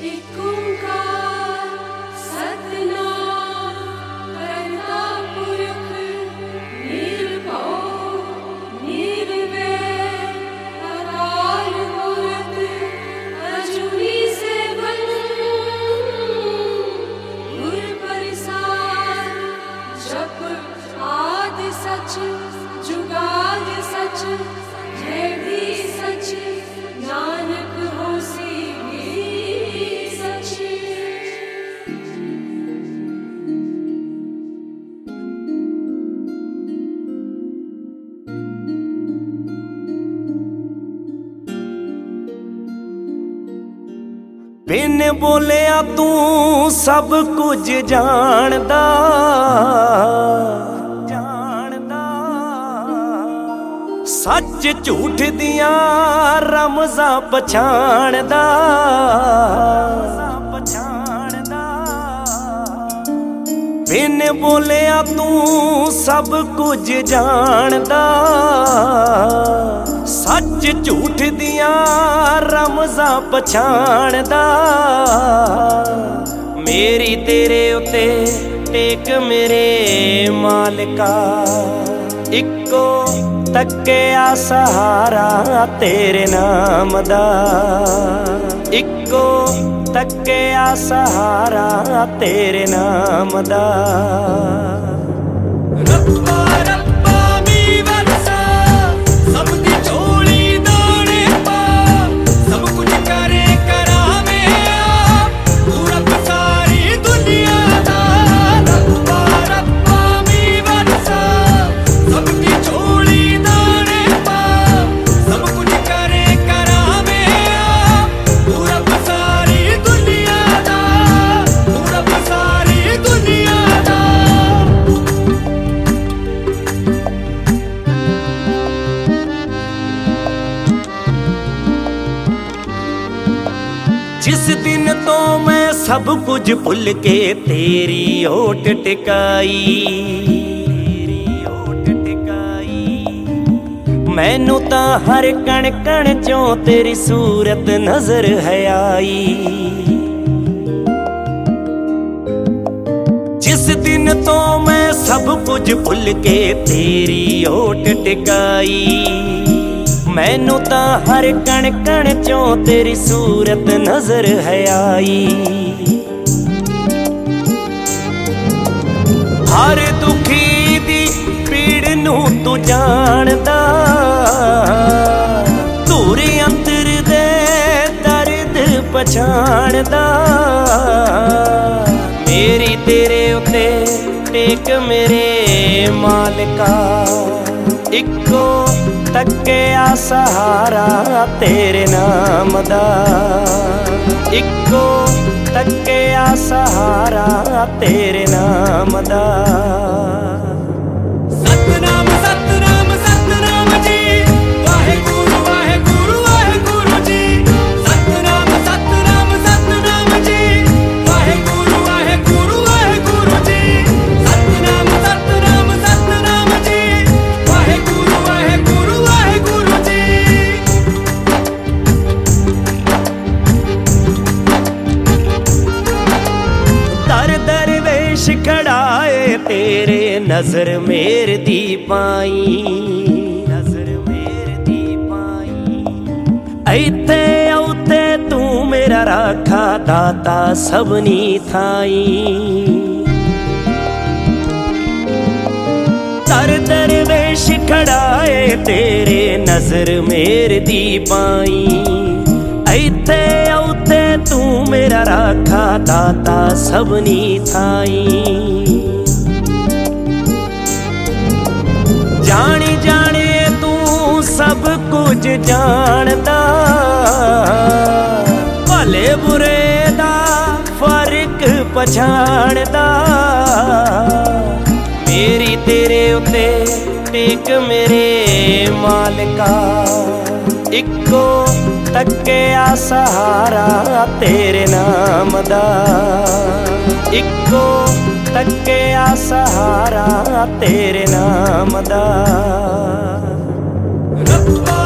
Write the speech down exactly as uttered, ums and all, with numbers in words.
बिन बोलिया तू सब कुछ जानदा जानदा सच झूठ दियां रमज़ां पछाणदा पछाणदा बिन बोलिया तू सब कुछ जानदा सच झूठ दियां रमज़ां पछाणदा मेरी तेरे उत्ते टेक मेरे मालिका इक्को तक्किया सहारा तेरे नाम दा इक्को तक्किया सहारा तेरे नाम दा जिस दिन तो मैं सब कुछ भुल के तेरी ओट टिकाई तेरी ओट टिकाई मैनू तां हर कण कण चों तेरी सूरत नजर है आई जिस दिन तो मैं सब कुछ भुल के तेरी ओट टिकाई मैनू तां हर कण कण चों तेरी सूरत नजर है आई हर दुखी दी पीड़ नू तू जानदा धूरे अंतर दे दर्द पछाणदा मेरी तेरे उत्ते टेक मेरे मालिका इक्को तक्किया सहारा तेरे नाम दा इक्को तक्किया सहारा तेरे नाम दा सतनाम सतनाम सतनाम जी वाहेगुरु वाहेगुरु वाहेगुरु जी सतनाम सतनाम सतनाम जी वाहेगुरु वाहेगुरु वाहेगुरु जी सतनाम सतनाम सतनाम जी वाहेगुरु वाहेगुरु वाहेगुरु जी दर दरवेश खड़ाए तेरे नजर मेर दी पाई नजर मेर दी पाई ऐते औते तू मेरा राखा दाता सबनी थाई दर दरवेश खड़ाए तेरे नजर मेर दी पाई ऐते औते तू मेरा राखा दाता सबनी थाई जानी जाने तू सब कुछ जानदा भले बुरे दा फर्क पछाणदा मेरी तेरे उत्ते टेक मेरे मालिका इक्को तक्किया सहारा तेरे नाम दा इक्को तक्किया सहारा तेरे नाम दा।